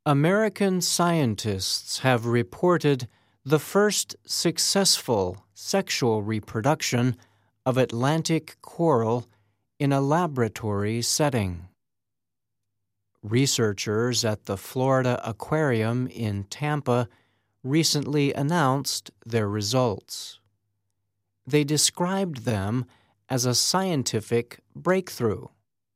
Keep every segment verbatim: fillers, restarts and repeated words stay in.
American scientists have reported the first successful sexual reproduction of Atlantic coral in a laboratory setting. Researchers at the Florida Aquarium in Tampa recently announced their results. They described them as a scientific breakthrough.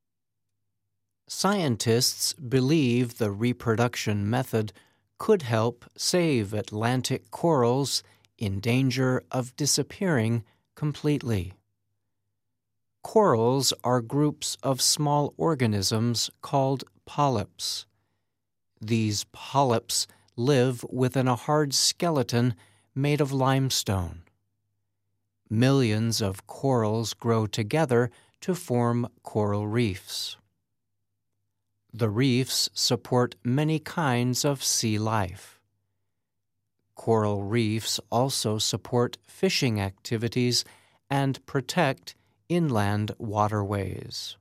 Scientists believe the reproduction method could help save Atlantic corals in danger of disappearing completely. Corals are groups of small organisms called polyps. These polyps live within a hard skeleton made of limestone. Millions of corals grow together to form coral reefs. The reefs support many kinds of sea life. Coral reefs also support fishing activities and protect inland waterways.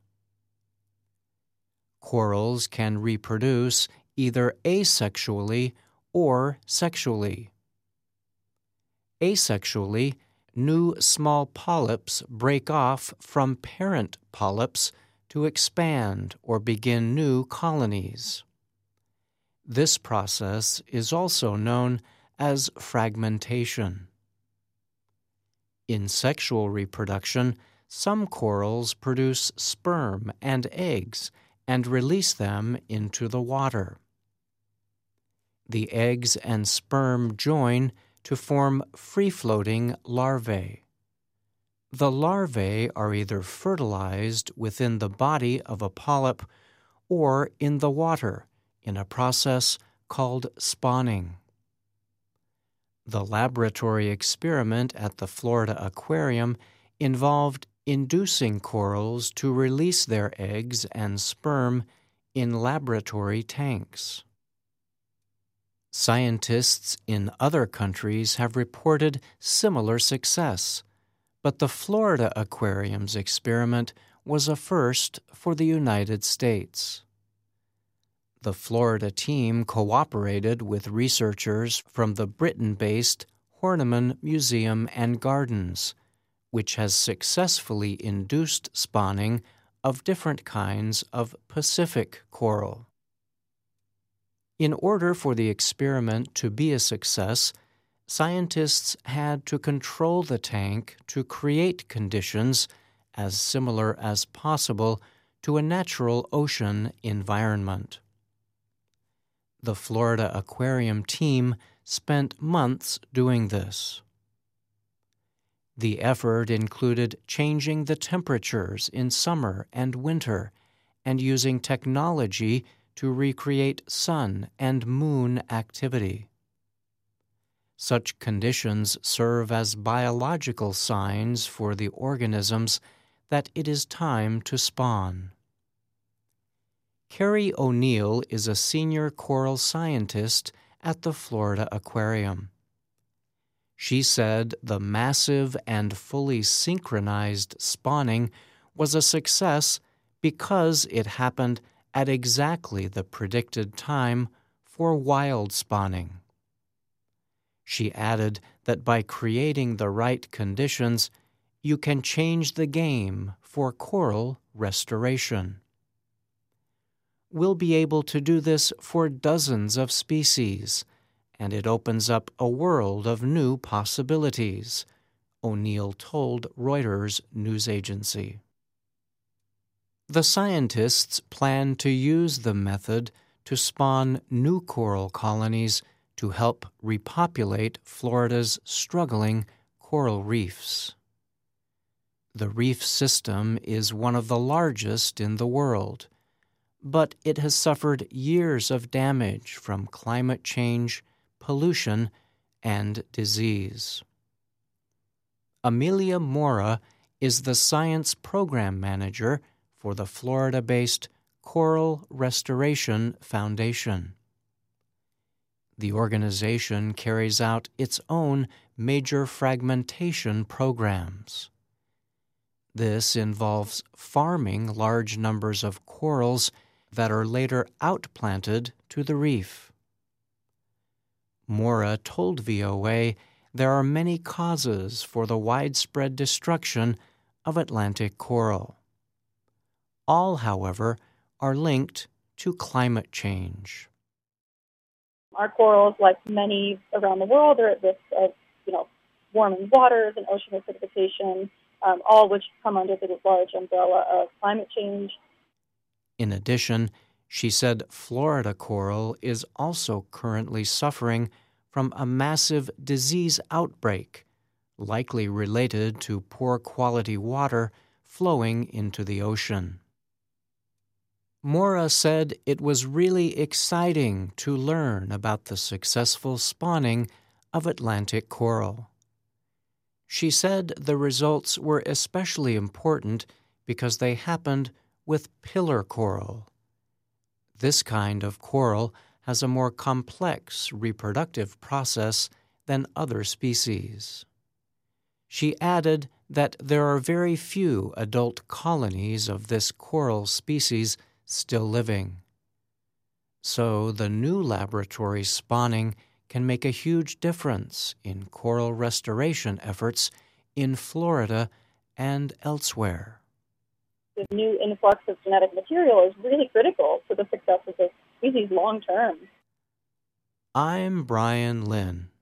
Corals can reproduce either asexually or sexually. Asexually, new small polyps break off from parent polyps to expand or begin new colonies. This process is also known as fragmentation. In sexual reproduction, some corals produce sperm and eggs and release them into the water. The eggs and sperm join to form free-floating larvae. The larvae are either fertilized within the body of a polyp or in the water in a process called spawning. The laboratory experiment at the Florida Aquarium involved inducing corals to release their eggs and sperm in laboratory tanks. Scientists in other countries have reported similar success, but the Florida Aquarium's experiment was a first for the United States. The Florida team cooperated with researchers from the Britain-based Horniman Museum and Gardens, which has successfully induced spawning of different kinds of Pacific coral. In order for the experiment to be a success, scientists had to control the tank to create conditions as similar as possible to a natural ocean environment. The Florida Aquarium team spent months doing this. The effort included changing the temperatures in summer and winter and using technology to recreate sun and moon activity. Such conditions serve as biological signs for the organisms that it is time to spawn. Carrie O'Neill is a senior coral scientist at the Florida Aquarium. She said the massive and fully synchronized spawning was a success because it happened at exactly the predicted time for wild spawning. She added that by creating the right conditions, you can change the game for coral restoration. We'll be able to do this for dozens of species, and it opens up a world of new possibilities, O'Neill told Reuters news agency. The scientists plan to use the method to spawn new coral colonies to help repopulate Florida's struggling coral reefs. The reef system is one of the largest in the world, but it has suffered years of damage from climate change, pollution, and disease. Amelia Mora is the science program manager for the Florida-based Coral Restoration Foundation. The organization carries out its own major fragmentation programs. This involves farming large numbers of corals that are later outplanted to the reef. Mora told V O A there are many causes for the widespread destruction of Atlantic coral. All, however, are linked to climate change. Our corals, like many around the world, are at risk of, you know, warming waters and ocean acidification, um, all which come under the large umbrella of climate change. In addition, she said Florida coral is also currently suffering from a massive disease outbreak, likely related to poor quality water flowing into the ocean. Mora said it was really exciting to learn about the successful spawning of Atlantic coral. She said the results were especially important because they happened with pillar coral. This kind of coral has a more complex reproductive process than other species. She added that there are very few adult colonies of this coral species still living. So the new laboratory spawning can make a huge difference in coral restoration efforts in Florida and elsewhere. The new influx of genetic material is really critical to the success of this species long term. I'm Brian Lynn.